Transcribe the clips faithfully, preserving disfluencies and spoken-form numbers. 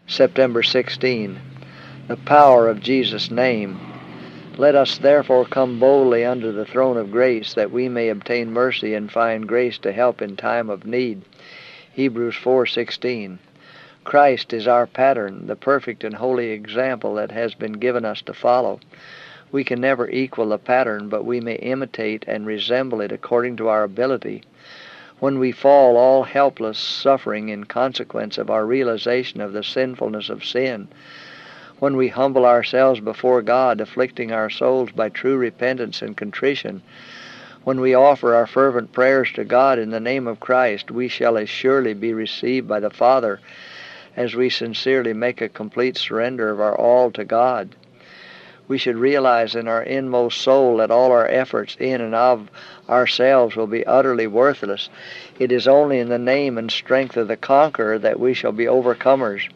September sixteenth. The power of Jesus' name. Let us therefore come boldly unto the throne of grace, that we may obtain mercy and find grace to help in time of need. Hebrews four sixteen. Christ is our pattern, the perfect and holy example that has been given us to follow. We can never equal the pattern, but we may imitate and resemble it according to our ability. When we fall all helpless, suffering in consequence of our realization of the sinfulness of sin, when we humble ourselves before God, afflicting our souls by true repentance and contrition, when we offer our fervent prayers to God in the name of Christ, we shall as surely be received by the Father as we sincerely make a complete surrender of our all to God. We should realize in our inmost soul that all our efforts in and of ourselves will be utterly worthless. It is only in the name and strength of the conqueror that we shall be overcomers.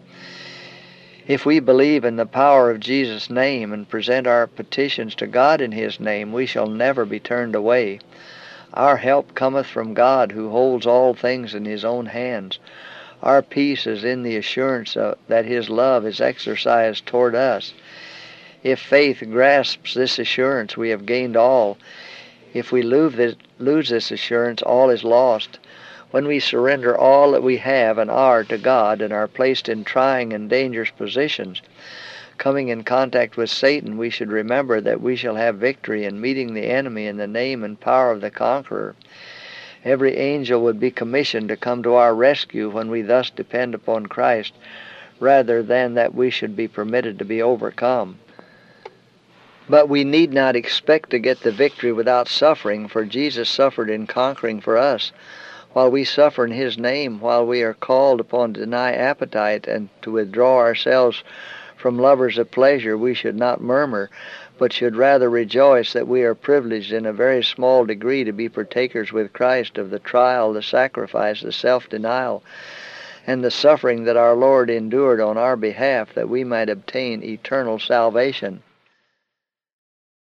If we believe in the power of Jesus' name and present our petitions to God in His name, we shall never be turned away. Our help cometh from God, who holds all things in His own hands. Our peace is in the assurance of, that His love is exercised toward us. If faith grasps this assurance, we have gained all. If we lose this, lose this assurance, all is lost. When we surrender all that we have and are to God and are placed in trying and dangerous positions, coming in contact with Satan, we should remember that we shall have victory in meeting the enemy in the name and power of the conqueror. Every angel would be commissioned to come to our rescue when we thus depend upon Christ, rather than that we should be permitted to be overcome. But we need not expect to get the victory without suffering, for Jesus suffered in conquering for us. While we suffer in His name, while we are called upon to deny appetite and to withdraw ourselves from lovers of pleasure, we should not murmur, but should rather rejoice that we are privileged in a very small degree to be partakers with Christ of the trial, the sacrifice, the self-denial, and the suffering that our Lord endured on our behalf, that we might obtain eternal salvation.